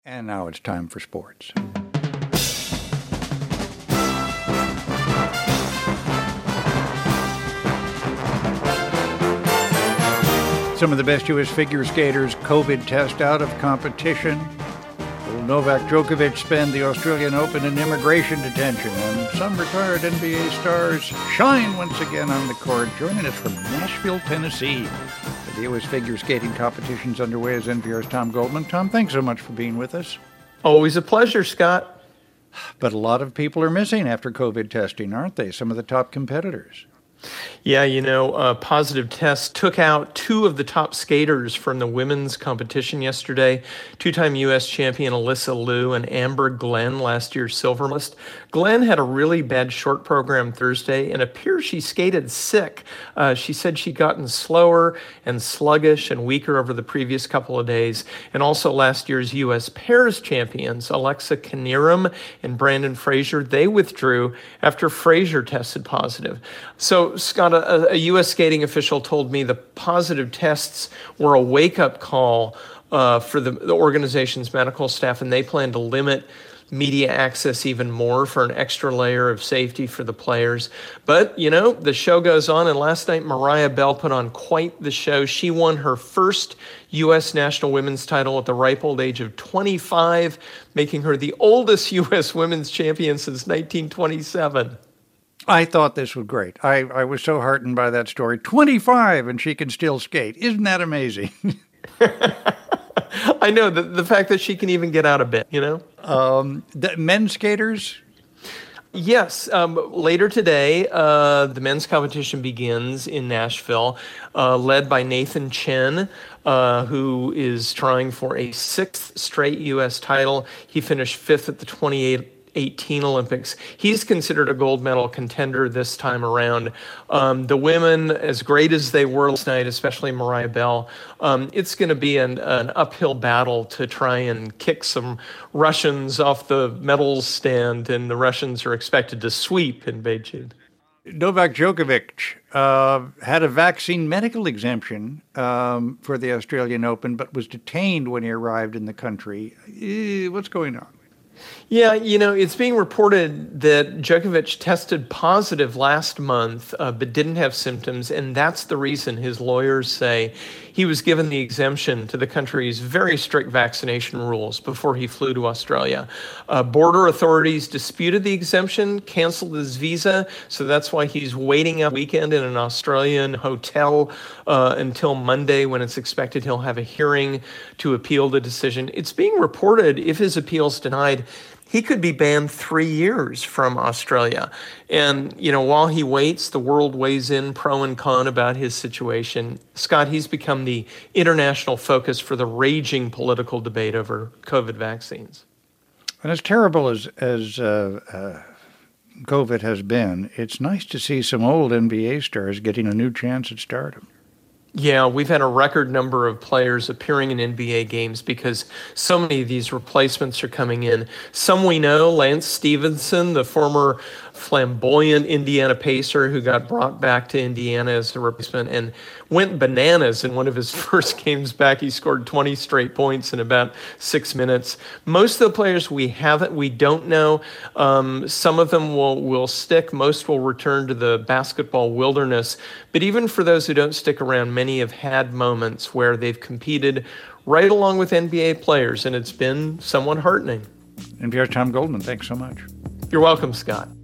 And now it's time for sports. Some of the best U.S. figure skaters COVID test out of competition. Will Novak Djokovic spend the Australian Open in immigration detention? And some retired NBA stars shine once again on the court. Joining us from Nashville, Tennessee. The U.S. figure skating competition's underway is NPR's Tom Goldman. Tom, thanks so much for being with us. Always a pleasure, Scott. But a lot of people are missing after COVID testing, aren't they? Some of the top competitors. Yeah, positive tests took out two of the top skaters from the women's competition yesterday. Two-time U.S. champion Alyssa Liu and Amber Glenn, last year's silver medalist. Glenn had a really bad short program Thursday and appears she skated sick. She said she'd gotten slower and sluggish and weaker over the previous couple of days. And also last year's U.S. pairs champions, Alexa Knierim and Brandon Frazier, they withdrew after Frazier tested positive. So, Scott, a U.S. skating official told me the positive tests were a wake-up call for the organization's medical staff, and they plan to limit media access even more for an extra layer of safety for the players. But, the show goes on, and last night Mariah Bell put on quite the show. She won her first U.S. national women's title at the ripe old age of 25, making her the oldest U.S. women's champion since 1927. I thought this was great. I was so heartened by that story. 25 and she can still skate. Isn't that amazing? I know, the fact that she can even get out a bit, The men's skaters? Yes. Later today, the men's competition begins in Nashville, led by Nathan Chen, who is trying for a sixth straight U.S. title. He finished fifth at the 2018 Olympics. He's considered a gold medal contender this time around. The women, as great as they were last night, especially Mariah Bell, it's going to be an uphill battle to try and kick some Russians off the medal stand, and the Russians are expected to sweep in Beijing. Novak Djokovic had a vaccine medical exemption for the Australian Open, but was detained when he arrived in the country. What's going on? Yeah, it's being reported that Djokovic tested positive last month, but didn't have symptoms, and that's the reason his lawyers say he was given the exemption to the country's very strict vaccination rules before he flew to Australia. Border authorities disputed the exemption, canceled his visa, so that's why he's waiting a weekend in an Australian hotel until Monday, when it's expected he'll have a hearing to appeal the decision. It's being reported, if his appeal's denied, he could be banned 3 years from Australia. And, while he waits, the world weighs in pro and con about his situation. Scott, he's become the international focus for the raging political debate over COVID vaccines. And as terrible as COVID has been, it's nice to see some old NBA stars getting a new chance at stardom. Yeah, we've had a record number of players appearing in NBA games because so many of these replacements are coming in. Some we know, Lance Stevenson, the former flamboyant Indiana Pacer who got brought back to Indiana as a replacement and went bananas in one of his first games back. He scored 20 straight points in about 6 minutes. Most of the players we don't know. Some of them will stick. Most will return to the basketball wilderness. But even for those who don't stick around, many have had moments where they've competed right along with NBA players, and it's been somewhat heartening. NPR's Tom Goldman, thanks so much. You're welcome, Scott.